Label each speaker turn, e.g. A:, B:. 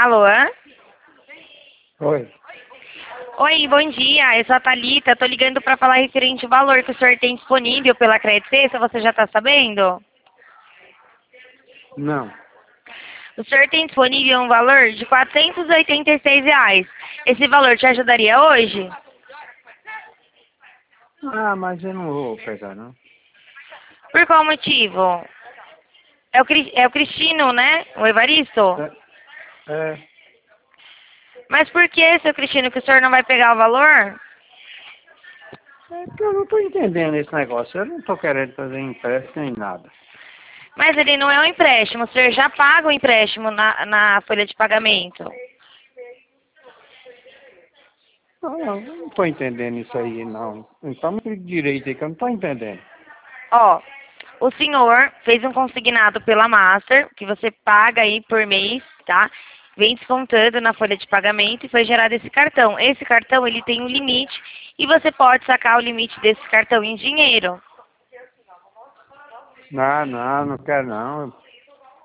A: Alô?
B: Oi.
A: Oi, bom dia. Eu sou a Thalita. Tô ligando para falar referente ao valor que o senhor tem disponível pela Credit Sexta. Você já está sabendo?
B: Não.
A: O senhor tem disponível um valor de R$ 486. Esse valor te ajudaria hoje?
B: Ah, mas eu não vou pegar, não.
A: Por qual motivo? É o Cristino, né? O Evaristo?
B: É,
A: Mas por que, seu Cristino, que o senhor não vai pegar o valor?
B: é que eu não estou entendendo esse negócio. Eu não estou querendo fazer empréstimo nem nada.
A: Mas ele não é um empréstimo. O senhor já paga o empréstimo na folha de pagamento.
B: Não, eu não estou entendendo isso aí, não. Então me explique direito aí que eu não estou entendendo.
A: Ó, o senhor fez um consignado pela Master, que você paga aí por mês, tá? Vem descontando na folha de pagamento e foi gerado esse cartão. Esse cartão, ele tem um limite e você pode sacar o limite desse cartão em dinheiro.
B: Não, não quero não.